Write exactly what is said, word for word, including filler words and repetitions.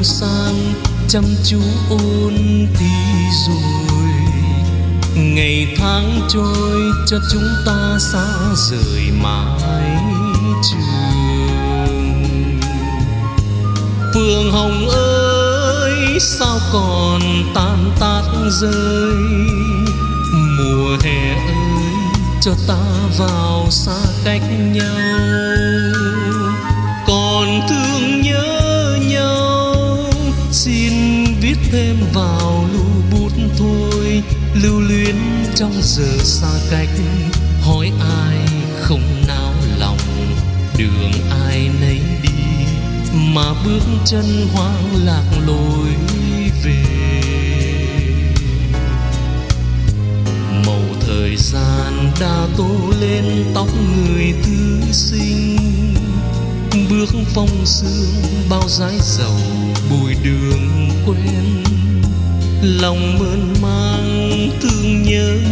sang chăm chú ôn thi rồi. Ngày tháng trôi cho chúng ta xa rời mái trường. Phượng Hồng ơi sao còn tan tác rơi, mùa hè ơi cho ta vào xa cách nhau. Còn thương nhớ nhau xin viết thêm vào lưu bút thôi, lưu luyến trong giờ xa cách. Hỏi ai không nao lòng, đường ai nấy đi mà bước chân hoang lạc lối về. Màu thời gian đã tô lên tóc người thư sinh, bước phong sương bao dãi dầu bụi đường quen. Lòng mơn mang thương nhớ